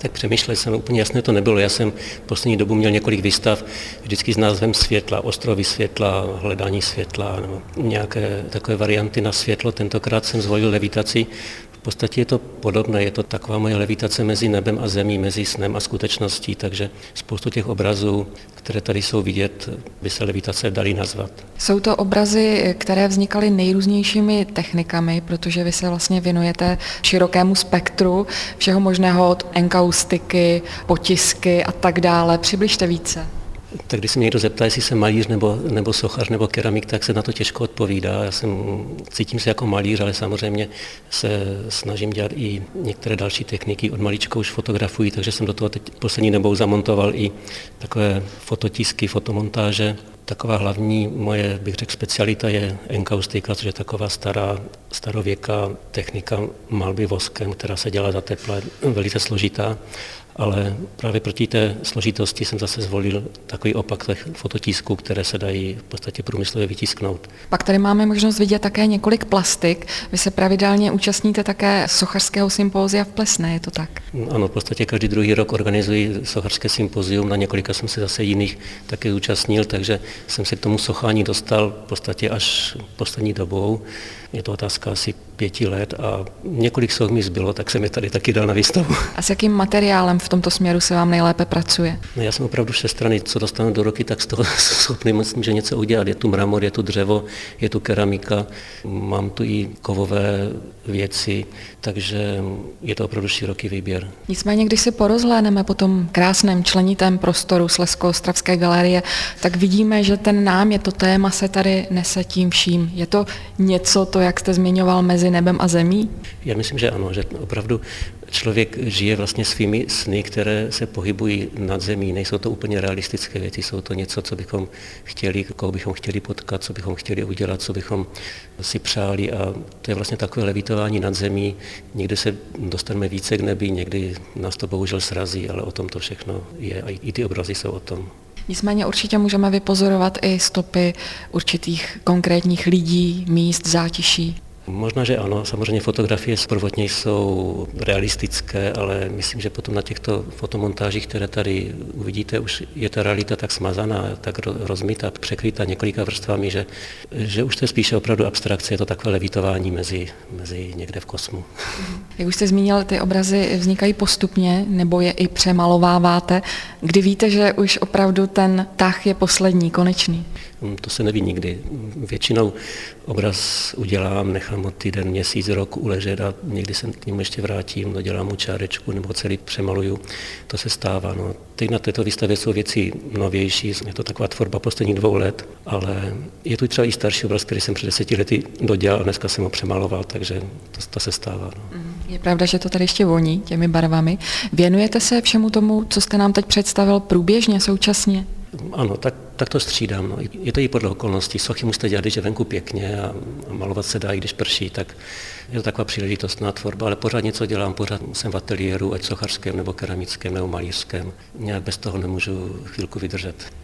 Tak přemýšlel jsem, úplně jasné to nebylo. Já jsem v poslední dobu měl několik výstav vždycky s názvem světla, ostrovy světla, hledání světla, nebo nějaké takové varianty na světlo. Tentokrát jsem zvolil levitaci. V podstatě je to podobné, je to taková moje levitace mezi nebem a zemí, mezi snem a skutečností, takže spoustu těch obrazů, které tady jsou vidět, by se levitace dali nazvat. Jsou to obrazy, které vznikaly nejrůznějšími technikami, protože vy se vlastně věnujete širokému spektru všeho možného od enkaustiky, potisky a tak dále. Přibližte více. Tak když se mě někdo zeptá, jestli jsem malíř nebo sochař nebo keramik, tak se na to těžko odpovídá. Cítím se jako malíř, ale samozřejmě se snažím dělat i některé další techniky. Od malička už fotografuji, takže jsem do toho teď poslední dobou zamontoval i takové fototisky, fotomontáže. Taková hlavní moje, bych řekl, specialita je enkaustika, což je taková starověká technika malby voskem, která se dělá za tepla, velice složitá. Ale právě proti té složitosti jsem zase zvolil takový opak těch fototisků, které se dají v podstatě průmyslově vytisknout. Pak tady máme možnost vidět také několik plastik. Vy se pravidelně účastníte také sochařského sympózia v Plesné, je to tak? Ano, v podstatě každý druhý rok organizuji sochařské sympozium, na několika jsem se zase jiných také zúčastnil, takže jsem se k tomu sochání dostal v podstatě až poslední dobou. Je to otázka asi 5 let a několik soch mi zbylo, tak jsem je tady taky dal na výstavu. A s jakým materiálem v tomto směru se vám nejlépe pracuje? No, já jsem opravdu všestranný, co dostanu do ruky, tak z toho schopný myslím, že něco udělat. Je tu mramor, je tu dřevo, je tu keramika, mám tu i kovové věci, takže je to opravdu široký výběr. Nicméně, když si porozhlédneme po tom krásném členitém prostoru Slezsko-ostravské galerie, tak vidíme, že ten námět, to téma se tady nese tím vším. Je to něco, to, jak jste zmiňoval, mezi nebem a zemí? Já myslím, že ano, že opravdu člověk žije vlastně svými sny, které se pohybují nad zemí. Nejsou to úplně realistické věci, jsou to něco, co bychom chtěli, koho bychom chtěli potkat, co bychom chtěli udělat, co bychom si přáli a to je vlastně takové levitování nad zemí. Někdy se dostaneme více k nebi, někdy nás to bohužel srazí, ale o tom to všechno je a i ty obrazy jsou o tom. Nicméně určitě můžeme vypozorovat i stopy určitých konkrétních lidí, míst, zátiší. Možná, že ano, samozřejmě fotografie prvotně jsou realistické, ale myslím, že potom na těchto fotomontážích, které tady uvidíte, už je ta realita tak smazaná, tak rozmytá, překrytá několika vrstvami, že už to je spíše opravdu abstrakce, je to takové levitování mezi někde v kosmu. Jak už jste zmínil, ty obrazy vznikají postupně, nebo je i přemalováváte, kdy víte, že už opravdu ten tah je poslední, konečný? To se neví nikdy. Většinou obraz udělám, nechám ho týden, měsíc, rok uležet a někdy se k němu ještě vrátím, dodělám mu čárečku nebo celý přemaluju. To se stává. No. Teď na této výstavě jsou věci novější, je to taková tvorba posledních 2 let, ale je tu třeba i starší obraz, který jsem před 10 lety dodělal a dneska jsem ho přemaloval, takže to se stává. No. Je pravda, že to tady ještě voní těmi barvami. Věnujete se všemu tomu, co jste nám teď představil, průběžně, současně? Ano, tak to střídám. No. Je to i podle okolností. Sochy musíte dělat, když je venku pěkně a malovat se dá, i když prší, tak je to taková příležitostná tvorba, ale pořád něco dělám, pořád jsem v ateliéru, ať sochařském, nebo keramickém, nebo malířském. Nějak bez toho nemůžu chvilku vydržet.